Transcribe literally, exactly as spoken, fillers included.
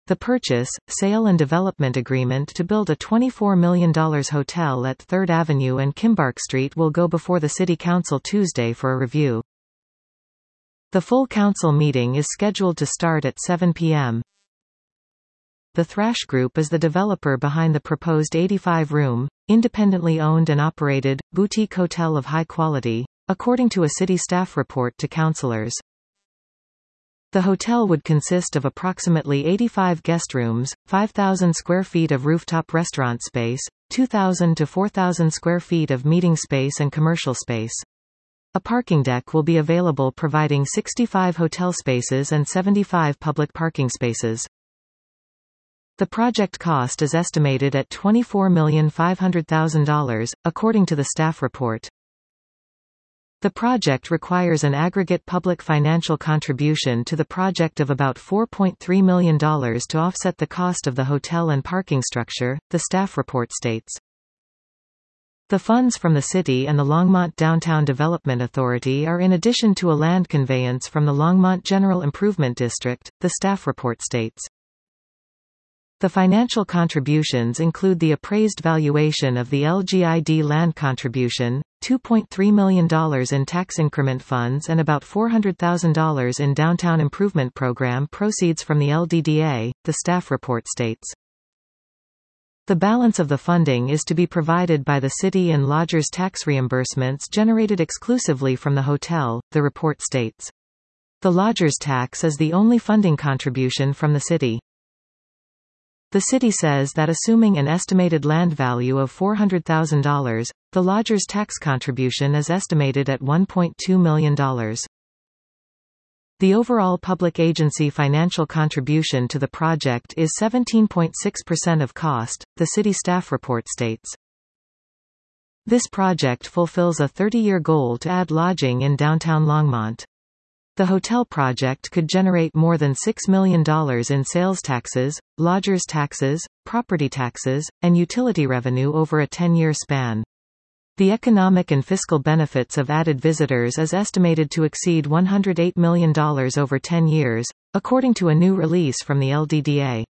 The purchase, sale and development agreement to build a twenty-four million dollars hotel at third Avenue and Kimbark Street will go before the City Council Tuesday for a review. The full council meeting is scheduled to start at seven p m The Thrash Group is the developer behind the proposed eighty-five room, independently owned and operated, boutique hotel of high quality, according to a city staff report to councillors. The hotel would consist of approximately eighty-five guest rooms, five thousand square feet of rooftop restaurant space, two thousand to four thousand square feet of meeting space and commercial space. A parking deck will be available, providing sixty-five hotel spaces and seventy-five public parking spaces. The project cost is estimated at twenty-four million five hundred thousand dollars, according to the staff report. The project requires an aggregate public financial contribution to the project of about four point three million dollars to offset the cost of the hotel and parking structure, the staff report states. The funds from the city and the Longmont Downtown Development Authority are in addition to a land conveyance from the Longmont General Improvement District, the staff report states. The financial contributions include the appraised valuation of the L G I D land contribution, two point three million dollars in tax increment funds and about four hundred thousand dollars in Downtown Improvement Program proceeds from the L D D A, the staff report states. The balance of the funding is to be provided by the city and lodgers' tax reimbursements generated exclusively from the hotel, the report states. The lodgers' tax is the only funding contribution from the city. The city says that assuming an estimated land value of four hundred thousand dollars, the lodgers' tax contribution is estimated at one point two million dollars. The overall public agency financial contribution to the project is seventeen point six percent of cost, the city staff report states. This project fulfills a thirty-year goal to add lodging in downtown Longmont. The hotel project could generate more than six million dollars in sales taxes, lodgers' taxes, property taxes, and utility revenue over a ten-year span. The economic and fiscal benefits of added visitors is estimated to exceed one hundred eight million dollars over ten years, according to a new release from the L D D A.